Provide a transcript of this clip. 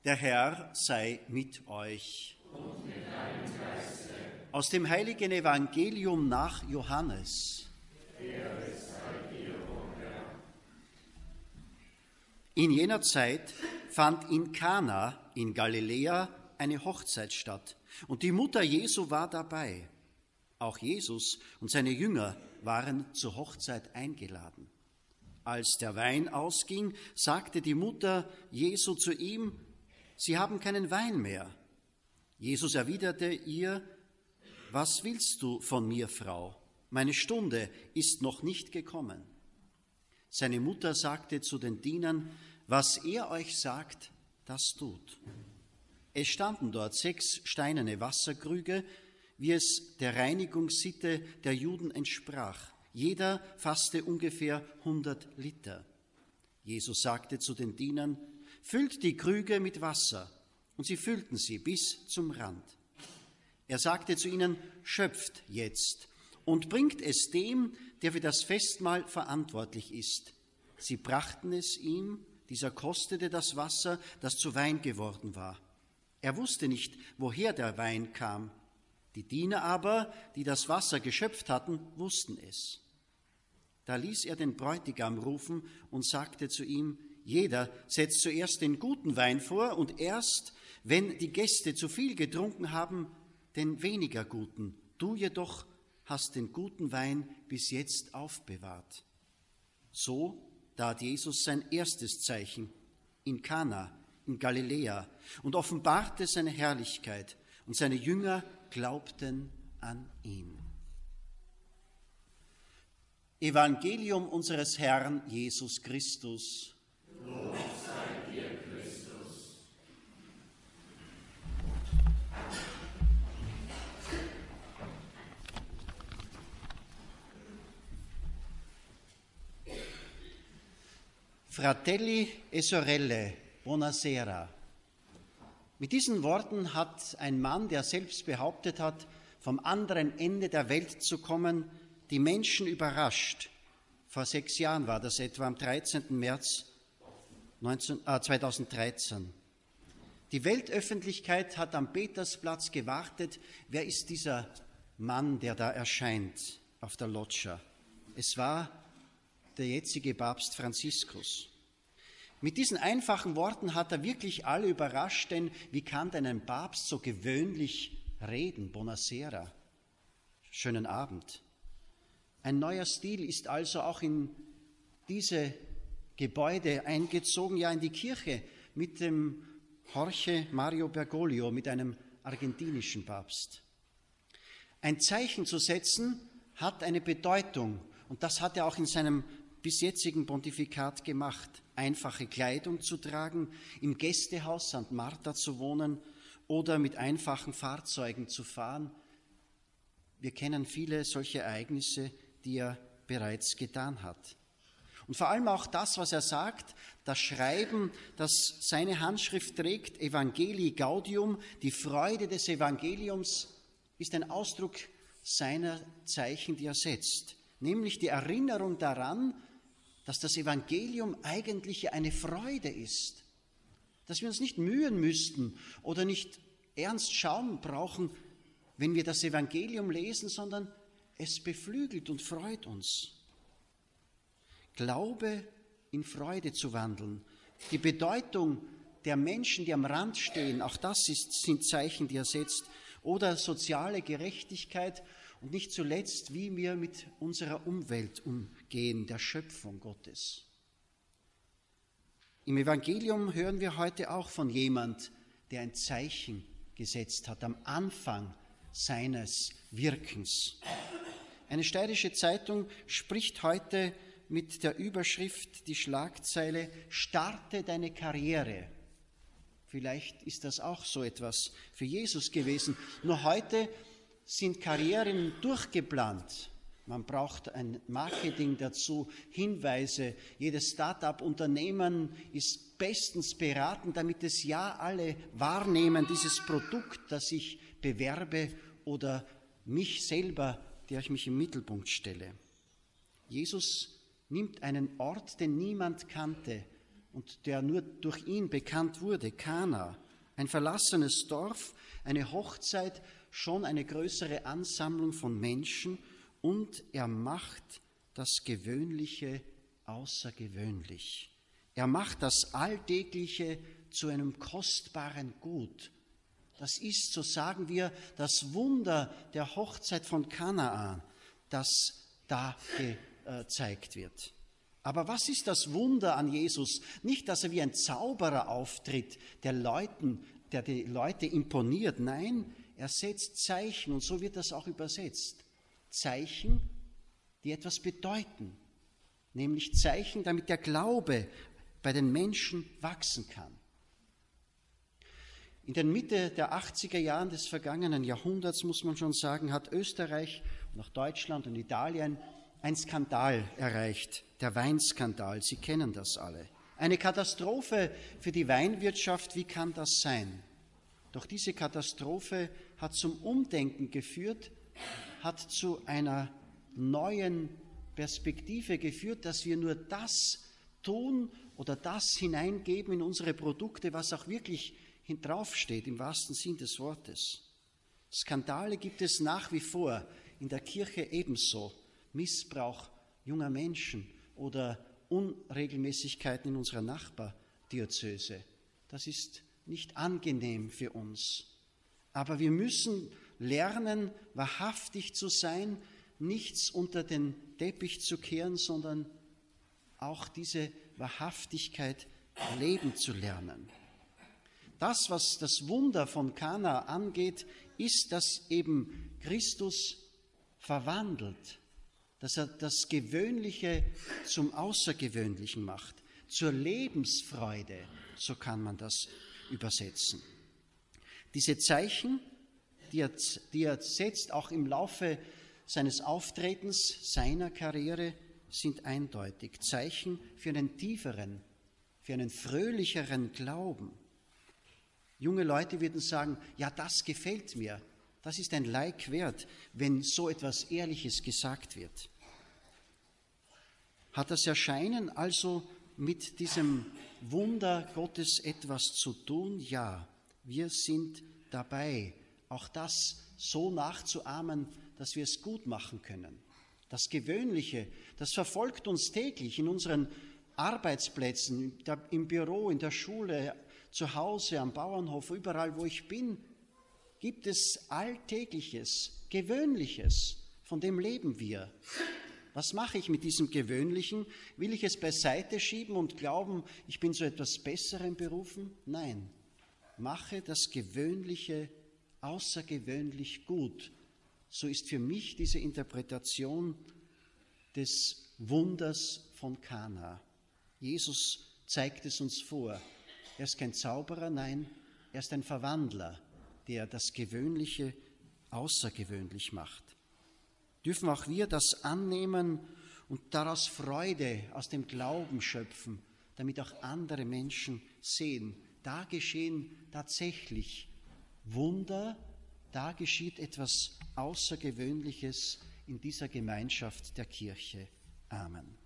Der Herr sei mit euch. Und mit deinem Geiste. Aus dem heiligen Evangelium nach Johannes. Ehre sei dir, o Herr. In jener Zeit fand in Kana in Galiläa eine Hochzeit statt, und die Mutter Jesu war dabei. Auch Jesus und seine Jünger waren zur Hochzeit eingeladen. Als der Wein ausging, sagte die Mutter Jesu zu ihm: Sie haben keinen Wein mehr. Jesus erwiderte ihr: Was willst du von mir, Frau? Meine Stunde ist noch nicht gekommen. Seine Mutter sagte zu den Dienern: Was er euch sagt, das tut. Es standen dort 6 steinerne Wasserkrüge, wie es der Reinigungssitte der Juden entsprach. Jeder fasste ungefähr 100 Liter. Jesus sagte zu den Dienern: Füllt die Krüge mit Wasser. Und sie füllten sie bis zum Rand. Er sagte zu ihnen: Schöpft jetzt und bringt es dem, der für das Festmahl verantwortlich ist. Sie brachten es ihm, dieser kostete das Wasser, das zu Wein geworden war. Er wusste nicht, woher der Wein kam. Die Diener aber, die das Wasser geschöpft hatten, wussten es. Da ließ er den Bräutigam rufen und sagte zu ihm: Jeder setzt zuerst den guten Wein vor und erst, wenn die Gäste zu viel getrunken haben, den weniger guten. Du jedoch hast den guten Wein bis jetzt aufbewahrt. So tat Jesus sein erstes Zeichen in Kana in Galiläa und offenbarte seine Herrlichkeit, und seine Jünger glaubten an ihn. Evangelium unseres Herrn Jesus Christus. Lob sei dir, Christus. Fratelli e sorelle, buonasera. Mit diesen Worten hat ein Mann, der selbst behauptet hat, vom anderen Ende der Welt zu kommen, die Menschen überrascht. Vor 6 Jahren war das etwa, am 13. März 2013. Die Weltöffentlichkeit hat am Petersplatz gewartet. Wer ist dieser Mann, der da erscheint auf der Loggia? Es war der jetzige Papst Franziskus. Mit diesen einfachen Worten hat er wirklich alle überrascht, denn wie kann denn ein Papst so gewöhnlich reden? Buonasera, schönen Abend. Ein neuer Stil ist also auch in diese Gebäude eingezogen, ja in die Kirche mit dem Jorge Mario Bergoglio, mit einem argentinischen Papst. Ein Zeichen zu setzen hat eine Bedeutung, und das hat er auch in seinem bis jetzigen Pontifikat gemacht. Einfache Kleidung zu tragen, im Gästehaus St. Martha zu wohnen oder mit einfachen Fahrzeugen zu fahren. Wir kennen viele solche Ereignisse, die er bereits getan hat. Und vor allem auch das, was er sagt, das Schreiben, das seine Handschrift trägt, Evangelii Gaudium, die Freude des Evangeliums, ist ein Ausdruck seiner Zeichen, die er setzt. Nämlich die Erinnerung daran, dass das Evangelium eigentlich eine Freude ist. Dass wir uns nicht mühen müssten oder nicht ernst schauen brauchen, wenn wir das Evangelium lesen, sondern es beflügelt und freut uns. Glaube in Freude zu wandeln. Die Bedeutung der Menschen, die am Rand stehen, auch das sind Zeichen, die er setzt. Oder soziale Gerechtigkeit und nicht zuletzt, wie wir mit unserer Umwelt umgehen, der Schöpfung Gottes. Im Evangelium hören wir heute auch von jemand, der ein Zeichen gesetzt hat am Anfang seines Wirkens. Eine steirische Zeitung spricht heute mit der Überschrift, die Schlagzeile: Starte deine Karriere. Vielleicht ist das auch so etwas für Jesus gewesen. Nur heute sind Karrieren durchgeplant. Man braucht ein Marketing dazu, Hinweise. Jedes Start-up-Unternehmen ist bestens beraten, damit es ja alle wahrnehmen, dieses Produkt, das ich bewerbe, oder mich selber, der ich mich im Mittelpunkt stelle. Jesus nimmt einen Ort, den niemand kannte, und der nur durch ihn bekannt wurde, Kana, ein verlassenes Dorf, eine Hochzeit, schon eine größere Ansammlung von Menschen, und er macht das Gewöhnliche außergewöhnlich. Er macht das Alltägliche zu einem kostbaren Gut. Das ist, so sagen wir, das Wunder der Hochzeit von Kanaan, das da gezeigt wird. Aber was ist das Wunder an Jesus? Nicht, dass er wie ein Zauberer auftritt, der die Leute imponiert. Nein, er setzt Zeichen, und so wird das auch übersetzt. Zeichen, die etwas bedeuten, nämlich Zeichen, damit der Glaube bei den Menschen wachsen kann. In der Mitte der 80er Jahren des vergangenen Jahrhunderts, muss man schon sagen, hat Österreich und auch Deutschland und Italien einen Skandal erreicht, der Weinskandal. Sie kennen das alle. Eine Katastrophe für die Weinwirtschaft, wie kann das sein? Doch diese Katastrophe hat zum Umdenken geführt, hat zu einer neuen Perspektive geführt, dass wir nur das tun oder das hineingeben in unsere Produkte, was auch wirklich draufsteht, im wahrsten Sinn des Wortes. Skandale gibt es nach wie vor, in der Kirche ebenso. Missbrauch junger Menschen oder Unregelmäßigkeiten in unserer Nachbardiözese. Das ist nicht angenehm für uns. Aber wir müssen lernen, wahrhaftig zu sein, nichts unter den Teppich zu kehren, sondern auch diese Wahrhaftigkeit leben zu lernen. Das, was das Wunder von Kana angeht, ist, dass eben Christus verwandelt, dass er das Gewöhnliche zum Außergewöhnlichen macht, zur Lebensfreude, so kann man das übersetzen. Diese Zeichen, die er setzt, auch im Laufe seines Auftretens, seiner Karriere, sind eindeutig. Zeichen für einen tieferen, für einen fröhlicheren Glauben. Junge Leute würden sagen, ja, das gefällt mir, das ist ein Like wert, wenn so etwas Ehrliches gesagt wird. Hat das Erscheinen also mit diesem Wunder Gottes etwas zu tun? Ja, wir sind dabei, auch das so nachzuahmen, dass wir es gut machen können. Das Gewöhnliche, das verfolgt uns täglich in unseren Arbeitsplätzen, im Büro, in der Schule, zu Hause, am Bauernhof, überall, wo ich bin, gibt es Alltägliches, Gewöhnliches, von dem leben wir. Was mache ich mit diesem Gewöhnlichen? Will ich es beiseite schieben und glauben, ich bin zu etwas Besserem berufen? Nein, mache das Gewöhnliche außergewöhnlich gut. So ist für mich diese Interpretation des Wunders von Kana. Jesus zeigt es uns vor. Er ist kein Zauberer, nein, er ist ein Verwandler, der das Gewöhnliche außergewöhnlich macht. Dürfen auch wir das annehmen und daraus Freude aus dem Glauben schöpfen, damit auch andere Menschen sehen, da geschehen tatsächlich Wunder, da geschieht etwas Außergewöhnliches in dieser Gemeinschaft der Kirche. Amen.